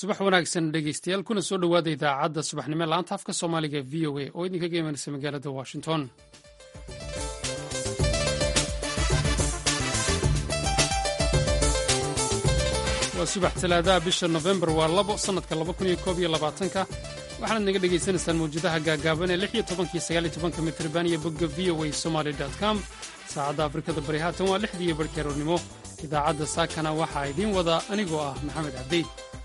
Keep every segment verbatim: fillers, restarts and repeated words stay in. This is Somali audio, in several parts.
subax wanaagsan dhegeystayaal kuna soo dhowaada idaacadda subaxnimo laanta afka soomaaliga v o a oo idinkaga imanaysa magaalada washington. waa subax talaadaha bisha nofembar waa labo sannadka laba kun iyo koob iyo labaatanka waxaanaad naga dhegaysanaysaan mawjadaha gaagaaban ee lix iyo tobanka iyo sagaal iyo tobanka mitriban iyo bogga v o a somaly dot com. saacadda afrikada bari haatan waa lixdii iyo barhkii aroornimo. idaacadda saakana waxaa idiin wada anigoo ah maxamed cabdi.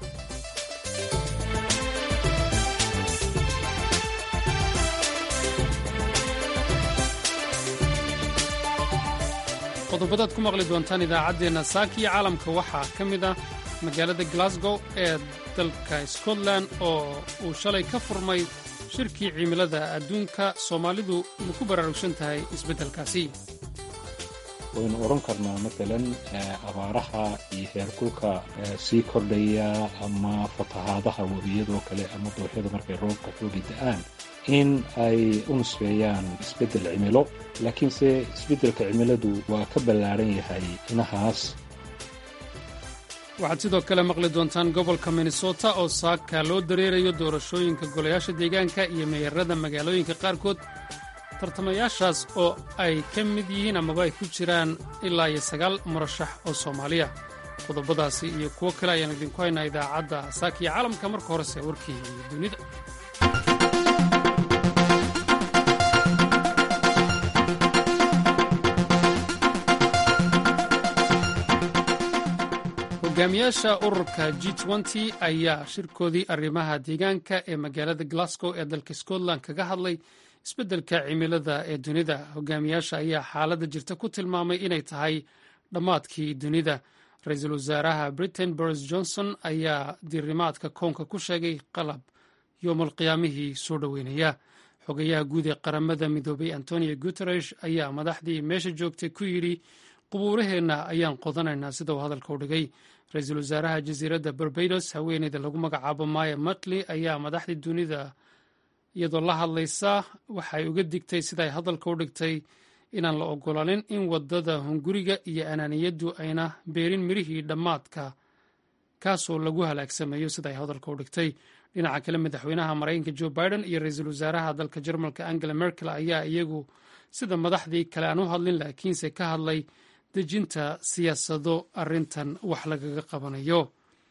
qodobadaad ku maqli doontaan idaacaddeenna saaka iyo caalamka waxaa ka mid ah magaalada glasgow ee dalka scotland oo uu shalay ka furmay shirkii cimilada adduunka. soomaalidu ma ku baraarugsan tahay isbeddelkaasi? waynu odhan karnaa matalan abaaraha iyo heerkulka sii kordhaya ama fatahaadaha webiyadoo kale ama dooxyada markay roobka xoogi da'aan in ay u nusfeeyaan isbeddel cimilo, laakiinse isbeddelka cimiladu waa ka ballaaran yahay inahaas. waxaad sidoo kale maqli doontaan gobolka minnesota oo saaka loo dareerayo doorashooyinka golayaasha deegaanka iyo meeyarada magaalooyinka qaarkood. tartamayaashaas oo ay ka mid yihiin amaba ay ku jiraan ilaa iyo sagaal murashax oo soomaaliya. qodobadaasi iyo kuwo kale ayaan idinku haynaa idaacadda saaka iyo caalamka. marka horese warkii dunida. hogaamiyaasha ururka G twenty ayaa shirkoodii arrimaha deegaanka ee magaalada Glasgow ee dalka Scotland kaga hadlay isbeddelka cimilada ee dunida. hogaamiyaasha ayaa xaaladda jirta ku tilmaamay inay tahay dhammaadkii dunida. ra-iisul wasaaraha Britain Boris Johnson ayaa diirimaadka koonka ku sheegay qalab yoomul qiyaamihii soo dhoweynaya. xogayaha guud ee qaramada midoobay Antonio Guterres ayaa madaxdii meesha joogtay ku yidhi qubuuraheenna ayaan qodanaynaa sida uu hadalka u dhigay. ra-iisul wasaaraha jasiiradda Barbados haweeneyda lagu magacaabo Maya Mottley ayaa madaxdii dunida iyadoo la hadlaysa waxay uga digtay siday hadalka u dhigtay inaan la ogolaanin in wadada hunguriga iyo anaaniyaddu ayna beerin mirihii dhammaadka kaasoo lagu halaagsameeyo siday hadalka u dhigtay. dhinaca kale madaxweynaha maraykanka Joe Biden iyo ra-iisul wasaaraha dalka Jarmalka Angela Merkel ayaa iyagu sida madaxdii kale aan u hadlin laakiinse ka hadlay dejinta siyaasado arrintan wax lagaga qabanayo.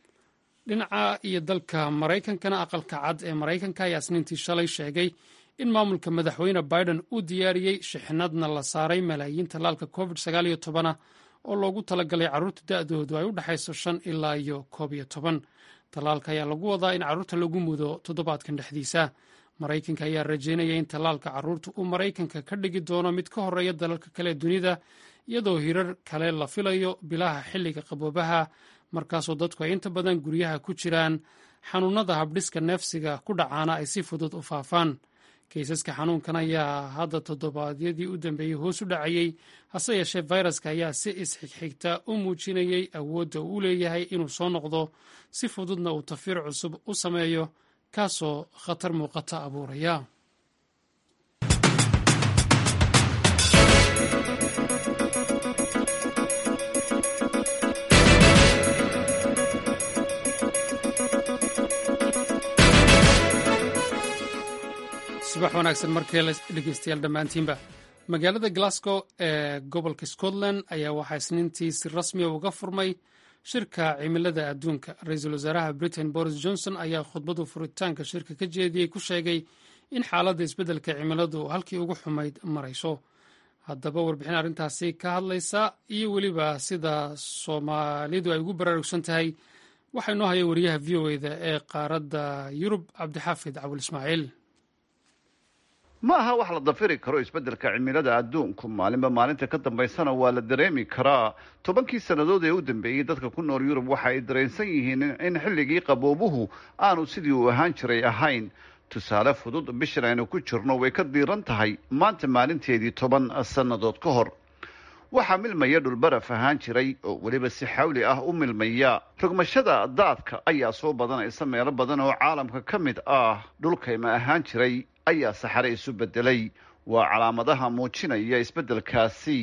dhinaca iyo dalka maraykankana aqalka cad ee maraykanka ayaa isniintii shalay sheegay in maamulka madaxweyne Biden uu diyaariyey shixnadna la saaray malaayiin tallaalka covid sagaal iyo toban oo loogu talagalay carruurta da'doodu ay u dhexayso shan ilaa iyo koob iyo toban. tallaalka ayaa lagu wadaa in carruurta lagu mudo toddobaadkan dhexdiisa. maraykanka ayaa rajaynaya in tallaalka carruurta uu maraykanka ka dhigi doono mid ka horreeya dalalka kale ee dunida, iyadoo hirar kale la filayo bilaha xilliga qaboobaha markaasoo dadku ay inta badan guryaha ku jiraan. xanuunada habdhiska neefsiga ku dhacaana ay si fudud u faafaan. kaysaska xanuunkan ayaa hadda toddobaadyadii u dambeeyey hoos u dhacayey, hase yeeshee fayraska ayaa si isxigxigta u muujinayay awoodda uu u leeyahay inuu soo noqdo si fududna uu tafiir cusub u sameeyo kaasoo khatar muuqata abuuraya. subax wanaagsan markee dhegeystayaal dhammaantiinba. magaalada Glasgow ee gobolka Scotland ayaa waxaa isniintii si rasmiya uga furmay shirka cimilada adduunka. ra-iisul wasaaraha Britain Boris Johnson ayaa khudbadu furitaanka shirka ka jeediyey ku sheegay in xaaladda isbeddelka cimiladu halkii ugu xumayd marayso. haddaba warbixin arrintaasi ka hadlaysa iyo weliba sida soomaalidu ay ugu baraarugsan tahay waxaa inoo haya wariyaha v o a-da ee qaaradda Yurub Cabdixaafid Cawil Ismaaciil. ma aha wax la dafiri karo isbeddelka cimilada adduunku. maalinba maalinta ka dambaysana waa la dareemi karaa. tobankii sannadood ee u dambeeyey dadka ku nool Yurub waxa ay dareensan yihiin in xilligii qaboobuhu aanu sidii uu ahaan jiray ahayn. tusaale fudud, bishan aynu ku jirno way ka diiran tahay maanta maalinteedii toban sannadood ka hor. waxaa milmaya dhulbaraf ahaan jiray oo weliba si xawli ah u milmaya. rogmashada daadka ayaa soo badanaysa meelo badan oo caalamka ka mid ah. dhulkayma ahaan jiray ayaa saxare isu bedelay. waa calaamadaha muujinaya isbeddelkaasi.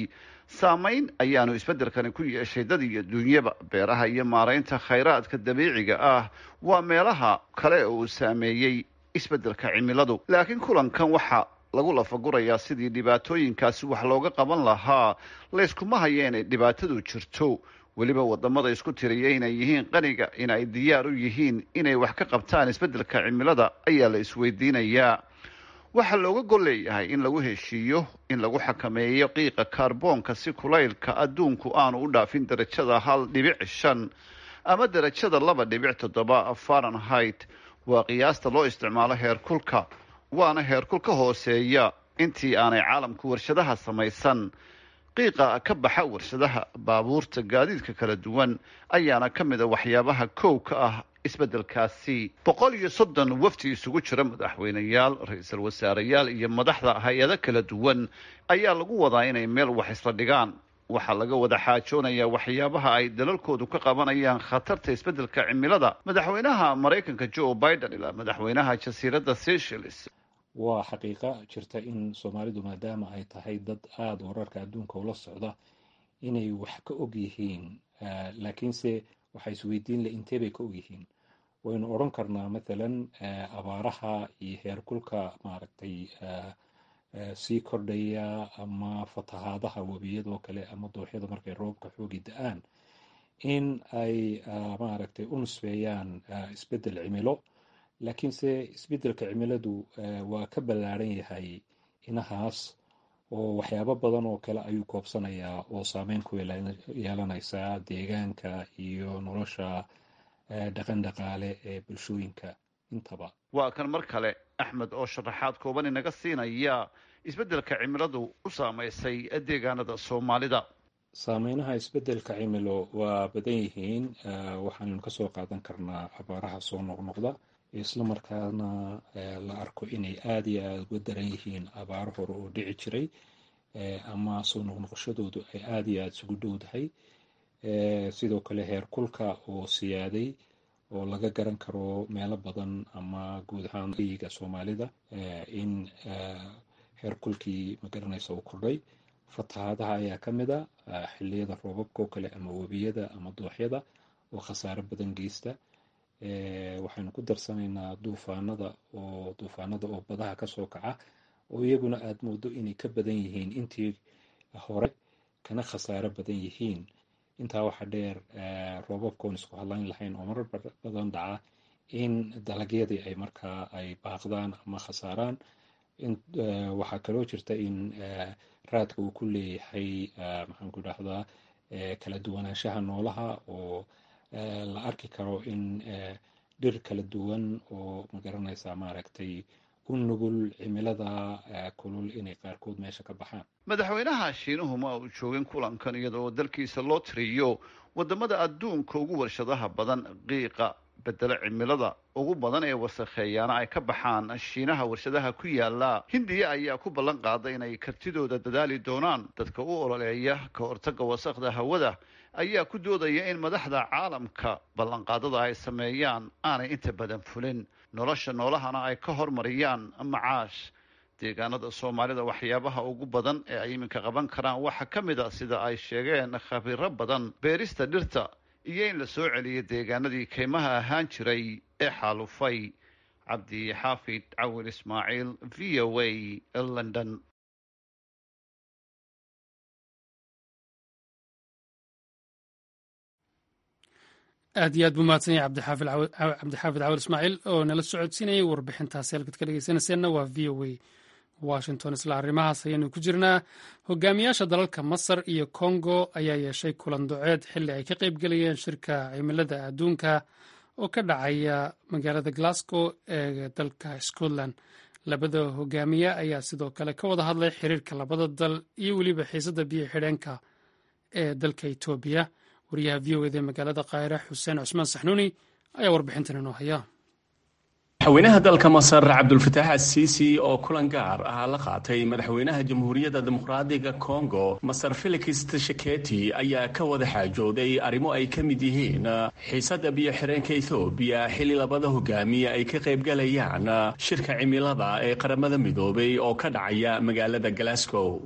saamayn ayaanu isbeddelkani ku yeeshay dad iyo duunyaba. beeraha iyo maaraynta khayraadka dabiiciga ah waa meelaha kale oo uu saameeyey isbeddelka cimiladu. laakiin kulankan waxaa lagu lafagurayaa sidii dhibaatooyinkaasi wax looga qaban lahaa. layskuma haya inay dhibaatadu jirto. weliba wadamada isku tiriya inay yihiin qaniga in ay diyaar u yihiin inay wax ka qabtaan isbeddelka cimilada ayaa la isweydiinayaa. waxaa looga gol leeyahay in lagu heshiiyo in lagu xakameeyo qiiqa kaarboonka si kulaylka adduunku aanu u dhaafin darajada hal dhibic shan ama darajada laba dhibic toddoba fahrenheit. waa qiyaasta loo isticmaalo heerkulka, waana heerkul ka hooseeya intii aanay caalamku warshadaha samaysan. qiiqa ka baxa warshadaha baabuurta gaadiidka kala duwan ayaana ka mid a waxyaabaha kow ka ah isbeddelkaasi. boqol iyo soddon wafdi isugu jira madaxweyneyaal, ra-iisul wasaareyaal iyo madaxda hay-ado kala duwan ayaa lagu wadaa inay meel wax isla dhigaan. waxaa laga wada xaajoonayaa waxyaabaha ay dalalkoodu ka qabanayaan khatarta isbeddelka cimilada. madaxweynaha maraykanka joe biden ilaa madaxweynaha jasiiradda seychelles. waa xaqiiqa jirta in soomaalidu maadaama ay tahay dad aada wararka adduunka ula socda inay wax ka og yihiin, laakiinse waxaa isweydiin le intee bay ka og yihiin. waynu odhan karnaa mathalan abaaraha iyo heerkulka maaragtay sii kordhaya ama fatahaadaha webiyadoo kale ama dooxyada markay roobka xoogi da-aan in ay maaragtay u nusfeeyaan isbeddel cimilo. laakiinse isbeddelka cimiladu waa ka ballaaran yahay inahaas oo waxyaabo badan oo kale ayuu koobsanayaa oo saameyn ku yeelanaysa deegaanka iyo nolosha dhaqan dhaqaale ee bulshooyinka intaba. waa kan mar kale axmed oo sharaxaad kooban inaga siinaya isbeddelka cimiladu u saamaysay deegaanada soomaalida. saameynaha isbeddelka cimilo waa badan yihiin. waxaannu ka soo qaadan karnaa abaaraha soo noqnoqda, isla markaana la arko inay aada iyo aada uga daran yihiin abaaro hore oo dhici jiray ama soo noqnoqoshadoodu ay aada iyo aada isugu dhowdahay. sidoo kale heerkulka oo siyaaday oo laga garan karo meelo badan ama guud ahaan eyiga soomaalida in heerkulkii magaranaysa uu kordhay. fatahaadaha ayaa ka mid a xilliyada roobabka oo kale ama webiyada ama dooxyada oo khasaaro badan geysta. waxaynu ku darsanaynaa duufaanada oo duufaanada oo badaha kasoo kaca oo iyaguna aada moodo inay ka badan yihiin intii hore kana khasaaro badan yihiin. intaa waxaa dheer roobabkoon isku hadlayn lahayn oo marar badan dhaca in dalagyadii ay markaa ay baaqdaan ama khasaaraan. waxaa kaloo jirta in raadka uu ku leeyahay maxaan ku idhahdaa kala duwanaanshaha noolaha oo la arki karo in dhir kala duwan oo magaranaysa maaragtay u nugul cimilada kulul inay qaarkood meesha ka baxaan. madaxweynaha shiinuhu ma uu joogin kulankan iyada oo dalkiisa loo tiriyo wadamada adduunka ugu warshadaha badan. qiiqa bedelo cimilada ugu badan ee wasakheeyaana ay ka baxaan shiinaha warshadaha ku yaala. hindiya ayaa ku ballan qaaday inay kartidooda dadaali doonaan. dadka u ololeeya ka hortagga wasakda hawada ayaa ku doodaya in madaxda caalamka ballanqaadada ay sameeyaan aanay inta badan fulin. nolosha noolahana ay ka hormariyaan macaash. deegaanada soomaalida waxyaabaha ugu badan ee ay iminka qaban karaan waxaa ka mid a sida ay sheegeen khabiiro badan beerista dhirta iyo in la soo celiyo deegaanadii kaymaha ahaan jiray ee xaalufay. cabdi xaafid cawil ismaaciil v o a london. aad iyo aad buu mahadsan yahay cabdixaafid cawil ismaaciil oo nala socodsiinayay warbixintaasi. halkaad ka dhegeysanayseena waa v o a washington. isla arrimahaas ayaanu ku jirnaa. hogaamiyaasha dalalka masar iyo congo ayaa yeeshay kulan doceed xilli ay ka qayb gelayeen shirka cimilada adduunka oo ka dhacaya magaalada glasgow ee dalka scotland. labada hogaamiye ayaa sidoo kale ka wada hadlay xiriirka labada dal iyo weliba xiisada biyo xidheenka ee dalka etoobiya. wariyaha v o eda magaalada qaahire xuseen cusmaan saxnuuni ayaa warbixintan inoo haya. madaxweynaha dalka masar cabdulfataax asiisi oo kulan gaar ah la qaatay madaxweynaha jamhuuriyadda dimuqraadiga congo masar felix tshisekedi ayaa ka wada xaajooday arrimo ay ka mid yihiin xiisada biyo xireenka ethoobiya xilli labada hogaamiye ay ka qaybgalayaan shirka cimilada ee qaramada midoobay oo ka dhacaya magaalada glasgow.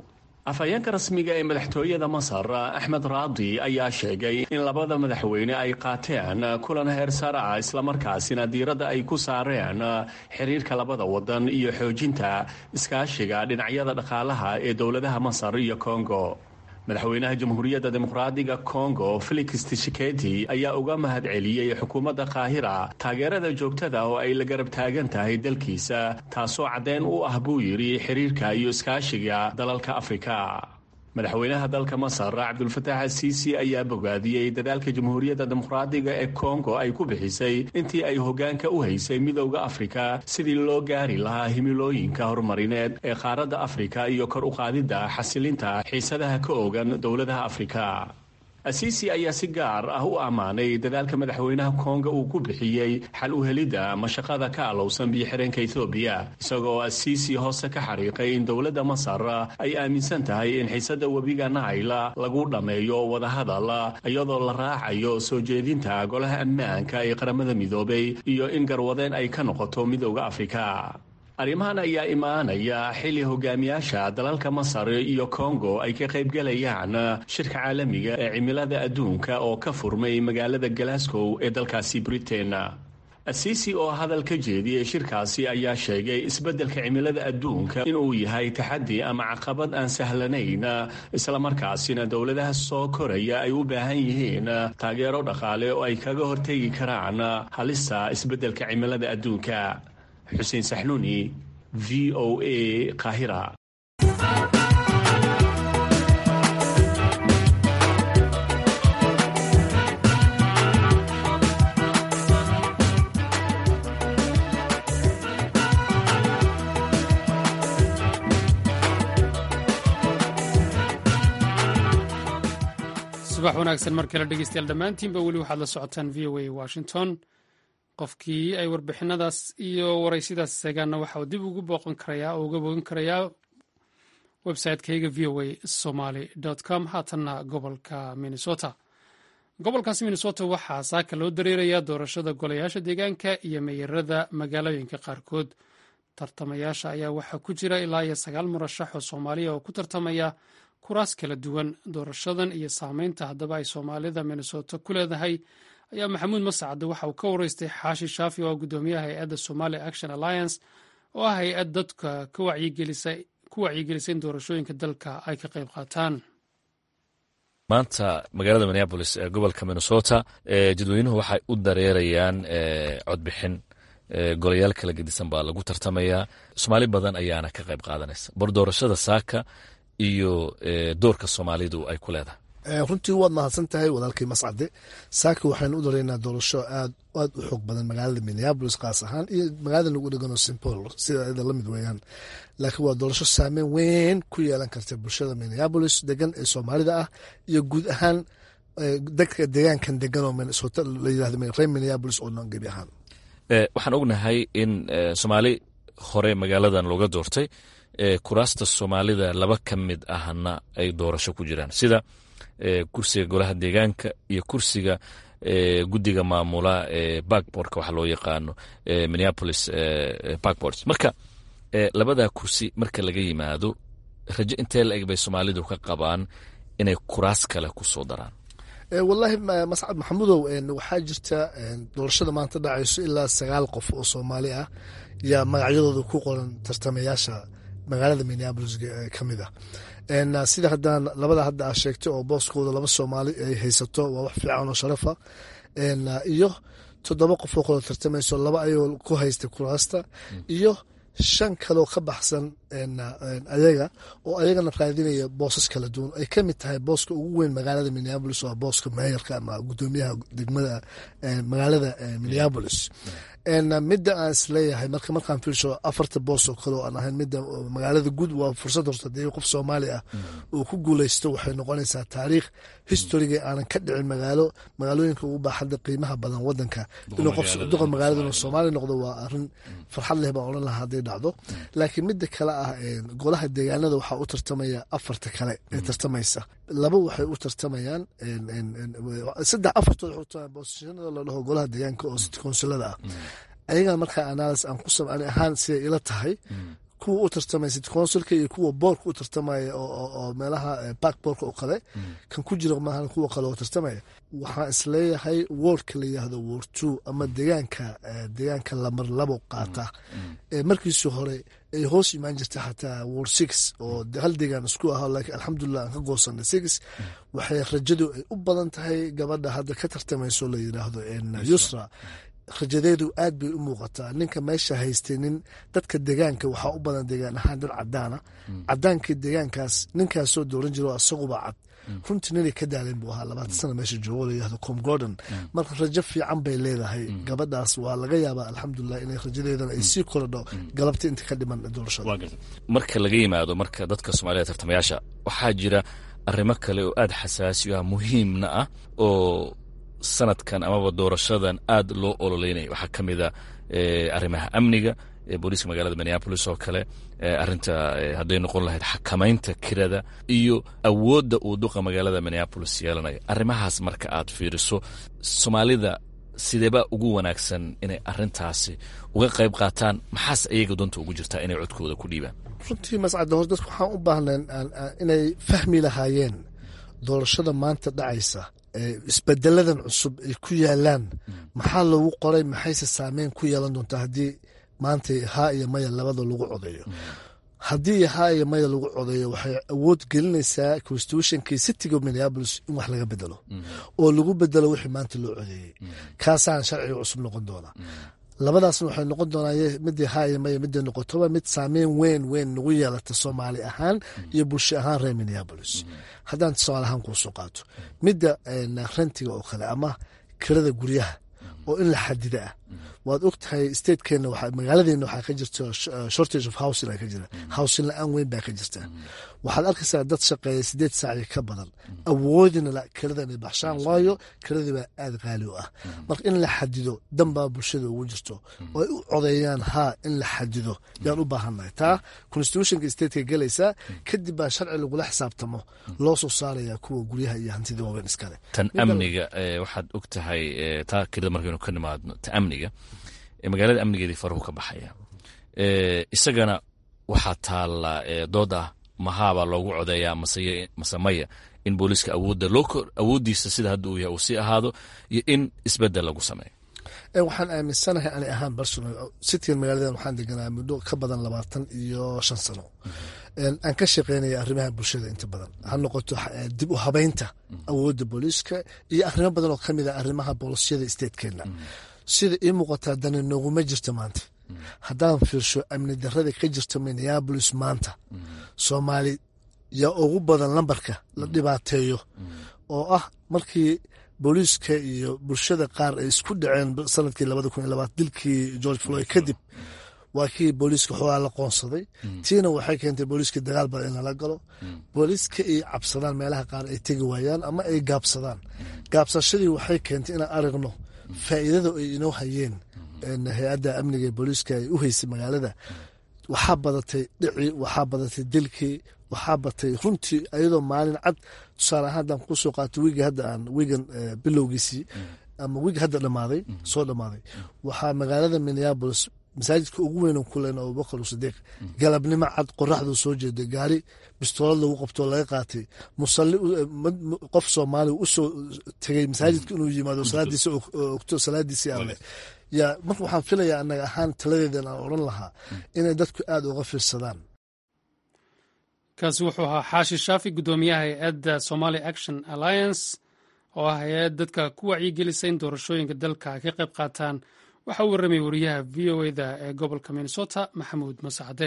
afhayeenka rasmiga ee madaxtooyada masar axmed raadi ayaa sheegay in labada madaxweyne ay qaateen kulan heer sare ah islamarkaasina diiradda ay ku saareen xiriirka labada wadan iyo xoojinta iskaashiga dhinacyada dhaqaalaha ee dowladaha masar iyo kongo madaxweynaha jamhuuriyadda dimuqraadiga kongo felix tshisekedi ayaa uga mahad celiyey xukuumadda qaahira taageerada joogtada oo ay la garab taagan tahay dalkiisa taasoo caddeyn u ah buu yidhi xiriirka iyo iskaashiga dalalka afrika madaxweynaha dalka masar cabdulfataax asiisi ayaa bogaadiyey dadaalka jamhuuriyadda dimuqraadiga ee kongo ay ku bixisay intii ay hoggaanka u haysay midowda afrika sidii loo gaari lahaa himilooyinka horumarineed ee qaaradda afrika iyo kor u qaadidda xasilinta xiisadaha ka oogan dowladaha afrika asiisi ayaa si gaar ah u ammaanay dadaalka madaxweynaha kongo uu ku bixiyey xal u helidda mashaqada ka alowsan biyo-xireenka ethoobiya isagoo asiisi hoose ka xariiqay in dowladda masar ay aaminsan tahay in xiisada webiga naayla lagu dhammeeyo wadahadal iyadoo la raacayo soo jeedinta golaha ammaanka ee qaramada midoobay iyo in garwadeen ay ka noqoto midowda afrika arrimahan ayaa imaanaya xilli hogaamiyaasha dalalka masar iyo kongo ay ka qaybgalayaan shirka caalamiga ee cimilada adduunka oo ka furmay magaalada glasgow ee dalkaasi britain asiisi oo hadal ka jeediyey shirkaasi ayaa sheegay isbeddelka cimilada adduunka inuu yahay taxaddi ama caqabad aan sahlanayn islamarkaasina dowladaha soo koraya ay u baahan yihiin taageero dhaqaale oo ay kaga hortegi karaan halista isbeddelka cimilada adduunka xuseen saxnuuni v o a qaahira subax wanaagsan mar kale dhegeystayaal dhammaantiinba weli waxaad la socotaan v o a washington qofkii ay warbixinadaas iyo waraysidaas seegaanna waxa uu dib ugu booqan karayaa oo uga bogan karayaa website-kayga v o a somaly com haatanna gobolka minnesota gobolkaasi minnesota waxaa saaka loo dareerayaa doorashada golayaasha deegaanka iyo meeyarada magaalooyinka qaarkood tartamayaasha ayaa waxaa ku jira ilaa iyo sagaal murashax oo soomaaliya oo ku tartamaya kuraas kala duwan doorashadan iyo saameynta haddaba ay soomaalida minnesota ku leedahay ayaa maxamuud mascade waxa uu ka waraystay xaashi shaafi oo gudoomiyaha hay-adda somali action alliance oo ah hay-ad dadka ku wacyigelisay in doorashooyinka dalka ay ka qayb qaataan maanta magaalada minneabolis ee gobolka minnesota jadweynuhu waxay u dareerayaan codbixin golayaal kala gedisan baa lagu tartamayaa soomaali badan ayaana ka qayb qaadanaysa bar doorashada saaka iyo doorka soomaalidu ay ku leedahay runtii waad mahadsan tahay walaalkii mascade saaka waxaynu u dareynaa doorasho aad aad u xoog badan magaalada minneabolis kaas ahaan iyo magaalada lagu dhegano st paul sida iyada la mid weeyaan laakiin waa doorasho saameyn weyn ku yeelan karta bulshada minneabolis degan ee soomaalida ah iyo guud ahaan dadka deegaankan degan oo minnesota la yidhahdo reer minneabolis oo dhan gebi ahaan waxaan ognahay in soomaali hore magaaladan looga doortay kuraasta soomaalida laba ka mid ahna ay doorasho ku jiraan sida kursiga golaha deegaanka iyo kursiga guddiga maamula backboardka waxa loo yaqaano minneapolis backboards marka labadaa kursi marka laga yimaado rajo intee la eg bay soomaalidu ka qabaan inay kuraas kale ku soo daraan wallaahi mascad maxamudow waxaa jirta doorashada maanta dhacayso ilaa sagaal qof oo soomaali ah yaa magacyadooda ku qoran tartamayaasha magaalada minneabolis ka mid ah sida haddaan labada hadda aa sheegtay oo booskooda laba soomaali ay haysato waa wax fiican oo sharafa iyo toddoba qof oo kala tartamayso laba ayagoo ku haystay kuraasta iyo shan kaloo ka baxsan ayaga oo ayagana raadinaya boosas kala duwan ay ka mid tahay booska ugu weyn magaalada minneabolis waa booska meeyarka ama gudoomiyaha degmada magaalada minneabolis midda aan isleeyahay marka markaan fiirsho afarta boos oo kale oo aan ahayn midda magaalada guud waa fursad horta hadii qof soomaali ah uu ku guuleysto waxay noqonaysaa taariikh historiga aanan ka dhicin magaalo magaalooyinka ugu baaxadda qiimaha badan wadanka inuu qof duqa magaalada inuu soomaali noqdo waa arrin farxad leh baan odhan lahaa hadday dhacdo laakiin midda kale ah golaha deegaanada waxaa u tartamaya afarta kale ee tartamaysa laba waxay u tartamayaan saddex afartood waxay u tartamayaan boosashanada la dhaho golaha deegaanka oo city councilada ah ayagaa markaa analysis aan ku samcani ahaan siday ila tahay kuwa u tartamaya city councilka iyo kuwa boorka u tartamaya oo meelaha park boorka oo kale kan ku jira maahan kuwa kale oo tartamaya waxaan isleeyahay wardka la yidhaahdo ward two ama deegaanka deegaanka lamar labo qaata ee markiisii hore ay hoos imaan jirta xataa ward six oo hal deegaan isku ahaa laakiin alxamdulilah aan ka goosanay six waxay rajadu ay u badan tahay gabadha hadda ka tartamayso la yidhaahdo yusra rajadeedu aad bay u muuqataa ninka meesha haystay nin dadka deegaanka waxaa u badan deegaan ahaan dad cadaana cadaankii deegaankaas ninkaasoo dooran jiro isaguba cad runtii ninay ka daaleen buu ahaa labaatan sana meesha joogo la yihahdo com gordon marka rajo fiican bay leedahay gabadhaas waa laga yaabaa alxamdulilah inay rajadeedana ay sii korodho galabta inta ka dhiman doorashada marka laga yimaado marka dadka soomaalida tartamayaasha waxaa jira arrimo kale oo aad xasaasi ah muhiimna ah oo sanadkan amaba doorashadan aad loo ololeynaya waxaa ka mid a arrimaha amniga booliiska magaalada minneapolis oo kale arrinta hadday noqon lahayd xakamaynta kirada iyo awoodda uu duqa magaalada minneapolis yeelanayo arrimahaas marka aad fiiriso soomaalida sideeba ugu wanaagsan inay arrintaasi uga qayb qaataan maxaas ayaga doonta ugu jirtaa inay codkooda ku dhiibaan runtii mascadda hor dadku waxaan u baahnayn inay fahmi lahaayeen doorashada maanta dhacaysa isbedeladan cusub ay ku yaalaan maxaa lagu qoray maxayse saameyn ku yeelan doontaa haddii maanta haa iyo maya labada lagu codeeyo haddii haa iyo maya lagu codeeyo waxay awood gelinaysaa constitutionkii cityga minneapolis in wax laga bedelo oo lagu bedelo wixii maanta loo codeeyey kaasaan sharciga cusub noqon doonaa labadaasna waxay noqon doonaa midii haa iyo maya midday noqotoba mid saameyn weyn weyn nagu yeelata soomaali ahaan iyo bulsho ahaan reer minneapolis haddaan tusaale ahaan kuu soo qaato midda rentiga oo kale ama kirada guryaha oo in la xadida ah waad og tahay statekeenna magaaladeena waxaa ka jirta shortage of housing ka jira housing la-aan weyn baa ka jirta waxaad arkaysaa dad shaqeeya sideed saaci ka badan awoodina la kirada inay baxshaan waayo kiradii baa aada qaali u ah marka in la xadido danbaa bulshada ugu jirto oo ay u codeeyaan haa in la xadido yaan u baahannahay taa constitutionka stateka gelaysaa kadib baa sharci lagula xisaabtamo loo soo saaraya kuwa guryaha iyo hantida waaweyn iskale tan amniga waxaad og tahay taa kirada markaynu ka nimaadno ta amniga magaalada amnigeedii faruhu ka baxaya isagana waxaa taalla dood ah mahaabaa loogu codeeyaa mase maya in booliiska awooddiisa sida hadda uu yahay uu sii ahaado iyo in isbedel lagu sameeyo waxaan aaminsanahay ani ahaan personal citygan magaaladan waxaan deganaa muddo ka badan labaatan iyo shan sano aan ka shaqeynaya arrimaha bulshada inta badan ha noqoto dib u habeynta awoodda booliiska iyo arrimo badan oo ka mid a arrimaha boolisiyada statekeenna sida ii muuqataa dani nooguma jirta maanta haddaan fiirsho amni darada ka jirta minneapolis maanta soomaali yaa ugu badan lambarka la dhibaateeyo oo ah markii booliiska iyo bulshada qaar ay isku dhaceen sanadkii labada kun iyo labaatan dilkii george floyd kadib waa kii booliiska xoogaa la qoonsaday tiina waxay keentay booliiska dagaal badan in lala galo booliiska ay cabsadaan meelaha qaar ay tegi waayaan ama ay gaabsadaan gaabsashadii waxay keentay inaan aragno faa'iidada ay inoo hayeen hay-adda amniga ee booliiska ay u haysay magaalada waxaa badatay dhicii waxaa badatay dilkii waxaa batay runtii ayadoo maalin cad tusaale ahaan haddaan ku soo qaato wiigi hadda aan wiigan bilowgiisii ama wiigi hadda dhammaaday soo dhammaaday waxaa magaalada minneapolis masaajidka ugu weynan ku leyna abubakar sadiiq galabnimo cad qoraxduu soo jeeday gaari bistoolad lagu qabtoo laga qaatay musalli qof soomaali u soo tegey masaajidka inuu yimaado salaadiisa ogto salaadiisii alle yaa marka waxaan filayaa annaga ahaan taladeedan aan odhan lahaa inay dadku aada uga fiirsadaan kaasi wuxuu ahaa xaashi shaafi guddoomiyaha hay-adda somali action alliance oo ah hay-ad dadka ku wacyigelisa in doorashooyinka dalka ay ka qayb qaataan waxaa u warramay wariyaha v o eda ee gobolka minnesota maxamuud masacade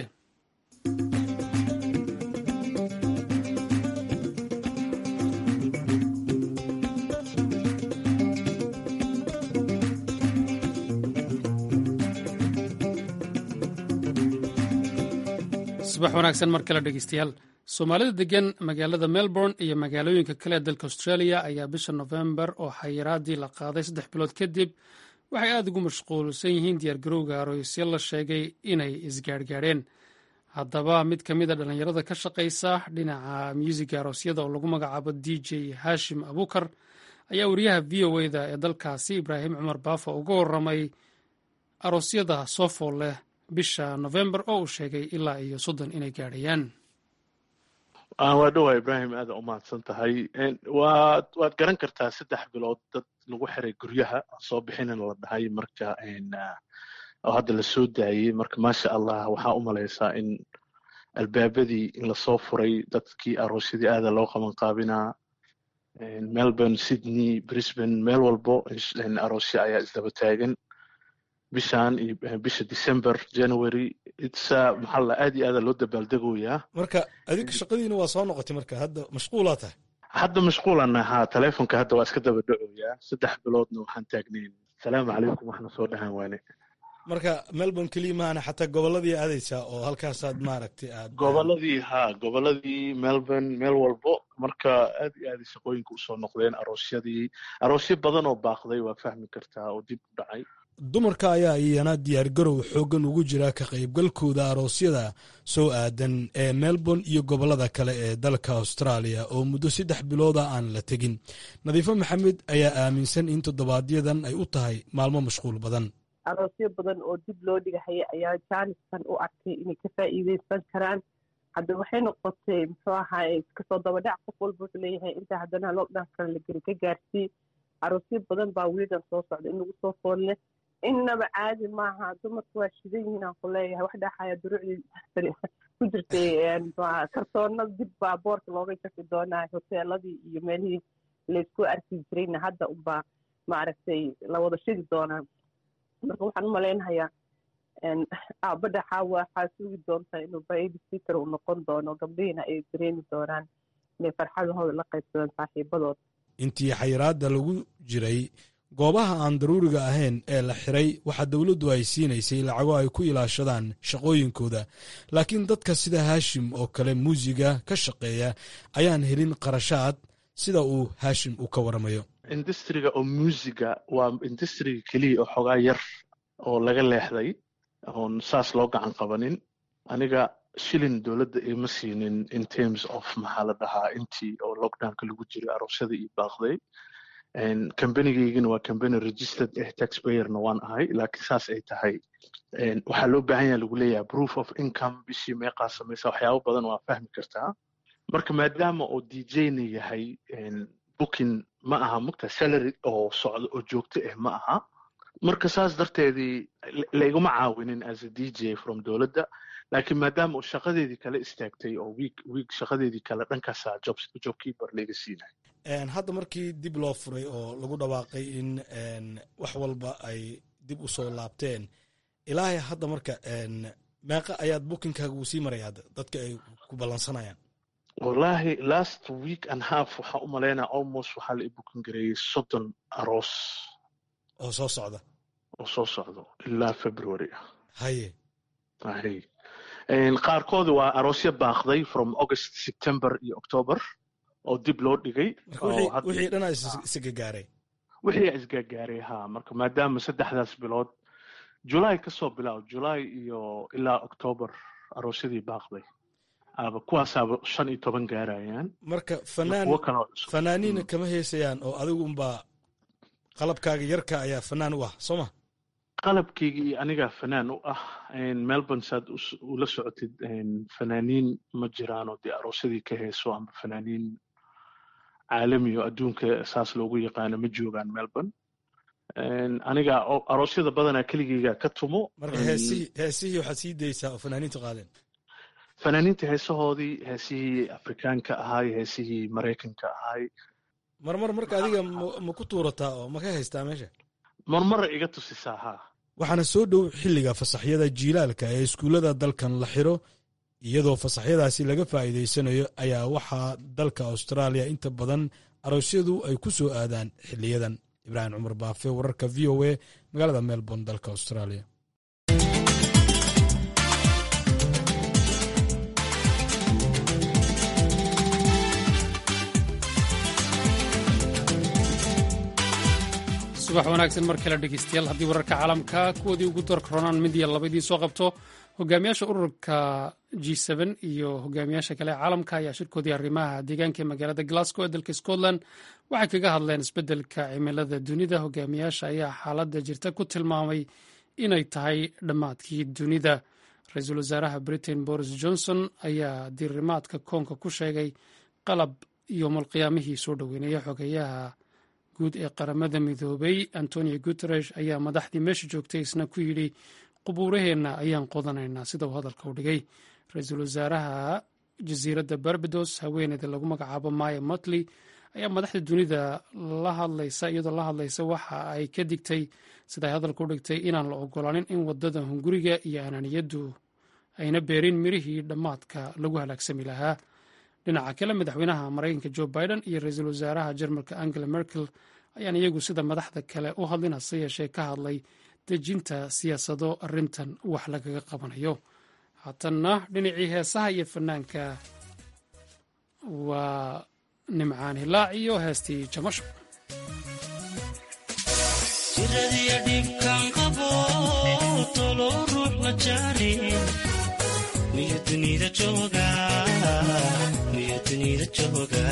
subax wanaagsan mar kale dhegeystayaal soomaalida degan magaalada melbourne iyo magaalooyinka kale ee dalka australia ayaa bisha nofembar oo xayiraadii la qaaday saddex bilood kadib waxay aada ugu mashquulsan yihiin diyaargarowga aroysyo la sheegay inay isgaarhgaadheen haddaba mid ka mid a dhallinyarada ka shaqaysa dhinaca muusiga aroosyada oo lagu magacaabo d j hashim abukar ayaa wariyaha v o eda ee dalkaasi ibraahim cumar baafo uga waramay aroosyada soo fool leh bisha november oo uu sheegay ilaa iyo soddon inay gaadhayaan. waa dhowaa ibraahim aada u mahadsan tahay. waad waad garan kartaa saddex bilood dad lagu xiray guryaha soo bixinin la dhahay marka oo hadda la soo daayey marka maasha allah waxaa u malaysaa in albaabadii in lasoo furay dadkii aroosyadii aada loo qaban qaabinaa. melbourne, sydney, brisbane meel walbo aroosyo ayaa isdaba taagan bishan iyo bisha december january itsa maxaa la aad iyo aada loo dabaaldegoyaa. marka adinka shaqadiina waa soo noqotay marka hadda mashquulaa tahay? hadda mashquulan ahaa telefonka hadda waa iska daba dhacoyaa. saddex biloodna waxaan taagnayn salaamu calaykum waxna soo dhahaan waane. marka melbourne keliya maana xataa gobolladii aadaysaa oo halkaasaad maaragtay aad gobolladii ha gobolladii melbourne meel walbo marka aad iyo aada shaqooyinka usoo noqdeen aroosyadii aroosyo badan oo baaqday waa fahmi kartaa oo dib u dhacay. dumarka ayaa iyana diyaargarow xooggan ugu jira ka qaybgalkooda aroosyada soo aadan ee melbourne iyo gobollada kale ee dalka australia oo muddo saddex bilooda aan la tegin. nadiifo maxamed ayaa aaminsan in toddobaadyaddan ay u tahay maalmo mashquul badan. aroosyo badan oo dib loo dhigahaya ayaa jaaniskan u arkay inay ka faa'iidaysan karaan. hadda waxay noqotay muxuu ahaay iskasoo dabadhac qof walba wuxuu leeyahay inta haddana lockdown kale la geli ka gaarsii. aroosyo badan baa welidan soo socda in lagu soo foolle innaba caadi maaha. dumarku waa shidan yihiin aan ku leeyahay wax dhaxaya duruucdii ku jirtay kartoonada dib baa boorka looga jafi doonaa hoteeladii iyo meelihii laysku arki jirayna hadda unbaa maaragtay la wada shidi doonaa. marka waxaan u malaynahayaa aabadha xaawa waxaa sugi doontaa inuu babysitter uu noqon doono gabdhihiina ay dareemi doonaan inay farxadahooda la qaybsadaan saaxiibadood. intii xayiraadda lagu jiray goobaha aan daruuriga ahayn ee la xiray waxaa dowladdu ay siinaysay lacago ay ku ilaashadaan shaqooyinkooda, laakiin dadka sida haashim oo kale muusiga ka shaqeeya ayaan helin qarashaad sida uu haashim uu ka waramayo. industriga oo muusiga waa industriga keliya oo xogaa yar oo laga leexday oon saas loo gacan qabanin. aniga shilin dowladda ima siinin in terms of maxaa la dhahaa intii oo lockdownka lagu jiray aroosyada iyo baaqday. combanigeygiina waa combany registered eh taxpayerna waan ahay, laakiin saas ay tahay waxaa loo baahan yaha lagu leeyahay proof of income bishii meeqaa samaysa waxyaabo badan waa fahmi kartaa. marka maadaama oo d jna yahay booking ma aha mugta salary oo socdo oo joogto ah ma aha. marka saas darteedii laiguma caawinin as a d j from dowladda, laakiin maadaama uu shaqadeedii kale istaagtay oo week week shaqadeedii kale dhankaasaa job jobkeeper laga siinay. hadda markii dib loo furay oo lagu dhawaaqay in wax walba ay dib u soo laabteen ilaahay hadda marka meeqa ayaad bookingkaaga uu sii maraya hadda dadka ay ku ballansanayaan? wallaahi last week and half waxaa u malaynaa almost waxaa la i booking gareeyey soddon aroos oo soo socda oo soo socdo ilaa february ah. haye haye qaarkoodi waa aroosyo baaqday from august september iyo october oo dib loo dhigay. wixii dhanaa isgagaaray wixii isgagaaray ha. marka maadaama saddexdaas bilood july ka soo bilaabo july iyo ilaa october aroosyadii baaqday aba kuwaasaaba shan iyo toban gaarayaan. marka fanaan fanaaniina kama heesayaan oo adigu unbaa qalabkaaga yarka ayaa fanaan u ah soo ma? qalabkayga iyo anigaa fanaan u ah. melbourne saad ula socotid fanaaniin ma jiraanoo dee aroosyadii ka heeso ama fanaaniin caalami oo adduunka saas loogu yaqaano ma joogaan melbourne. aniga aroosyada badanaa keligeyga ka tumo. marka heesihii heesihii waxaad sii daysaa oo fanaaniintu qaadeen? fanaaniinta heesahoodii heesihii afrikaanka ahaay heesihii maraykanka ahaay. marmar marka adiga ma ku tuurataa oo ma ka haystaa meesha? marmara iga tusisaa ha. waxaana soo dhow xilliga fasaxyada jiilaalka ee iskuullada dalkan la xiro. iyadoo fasaxyadaasi laga faa'iidaysanayo ayaa waxaa dalka austraaliya inta badan aroosyadu ay ku soo aadaan xiliyadan. ibraahim cumar baafe, wararka v o a, magaalada melbourne, dalka australia. subax wanaagsan mar kale dhegeystayaal. haddii wararka caalamka kuwoodii ugu doorka ronaan mid iyo labadii soo qabto, hogaamiyaasha ururka g n iyo hogaamiyaasha kale ee caalamka ayaa shirkoodii arrimaha deegaanka ee magaalada glasgow ee dalka scotland waxay kaga hadleen isbeddelka cimilada dunida. hogaamiyaasha ayaa xaaladda jirta ku tilmaamay inay tahay dhammaadkii dunida. ra-iisul wasaaraha britain boris johnson ayaa diirimaadka koonka ku sheegay qalab iyo malqiyaamihii soo dhoweynaya. xogeyaha guud ee qaramada midoobay antonio guteresh ayaa madaxdii meesha joogtay isna ku yidhi qubuuraheenna ayaan qodanaynaa, sida uu hadalka u dhigay. ra-iisul wasaaraha jasiiradda barbados haweeneyda lagu magacaabo maya motley ayaa madaxda dunida la hadlaysa iyadoo la hadlaysa waxa ay ka digtay, sida ay hadalka u dhigtay, inaan la ogolaanin in wadada hunguriga iyo anaaniyaddu ayna beerin mirihii dhammaadka lagu halaagsami lahaa. dhinaca kale madaxweynaha maraykanka joe biden iyo ra-iisul wasaaraha jarmalka angela merkel ayaan iyagu sida madaxda kale u hadlin, hase yeeshee ka hadlay dejinta siyaasado arrintan wax lagaga qabanayo. haatanna dhinacii heesaha iyo fanaanka waa nimcaan hilaac iyo heestii jamasho. jiradiya dhibkan qabo tolo ruux la jaarin miyo dunida jooga miyo dunida jooga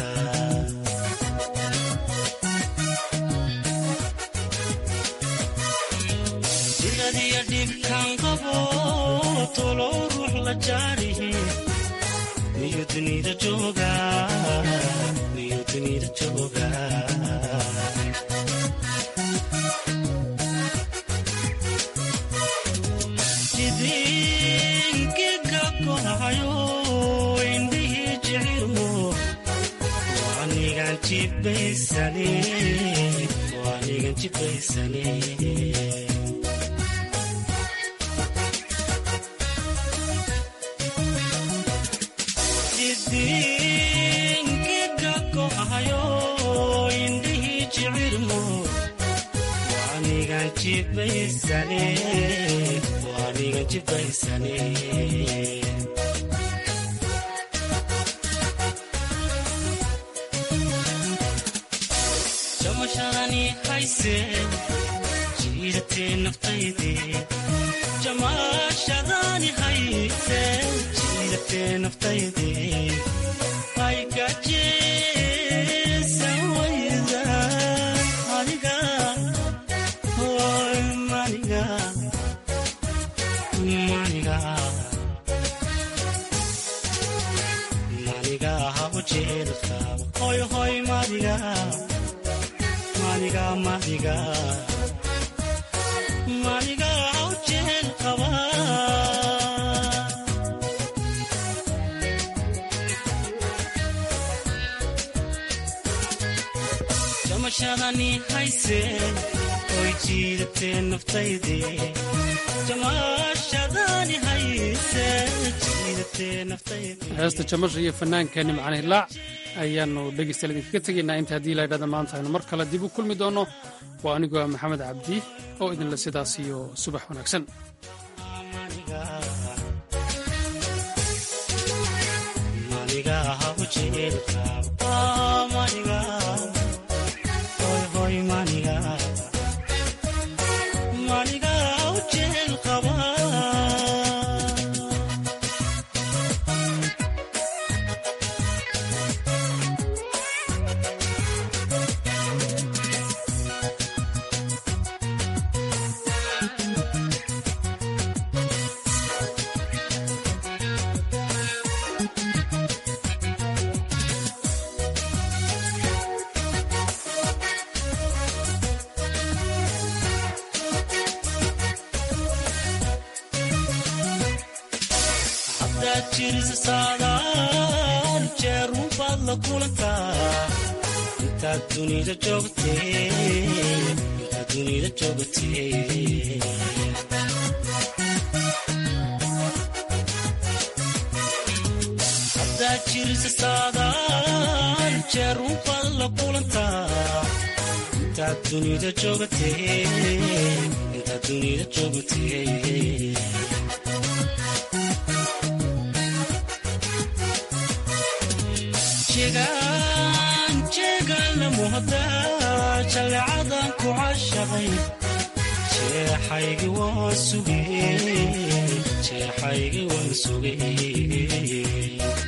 jiradiya dhibkan qabo tolo ruux la jaarin miyo dunida jooga miyo dunida jooga wanigan jibaysane jidinkiga kohayo indhihii jicirmo wanigan jibaysane wanigan jibaysane jamashadani hayse jiidatee naftayde jamashadani hayse jiidatee naftayde aygajeesa wayda maniga hoy maniga maniga maniga habujeelka hoy hoy maniga maniga maniga maniga ujeel qaba jamashadani hayse oy jiidatee naftayde jamashadani hayse jiidatee naftayde. heesta jamasho iyo fanaanka nimcaan hilaac ayaanu dhegeystayaal idinkaga tegaynaa inta haddii la ydhahda maanta aynu mar kale dib u kulmi doonno. waa anigoo maxamed cabdi oo idinla sidaas iyo subax wanaagsan. intaad dunida joogtee intaad dunida joogtee haddaad jirisa saadaan jeer unbaad la kulantaa intaad dunida joogtee intaad dunida joogtee jeegalamuhada jaleecadan ku cashaqay jeexaygi waan sugay jeexaygi waan sugay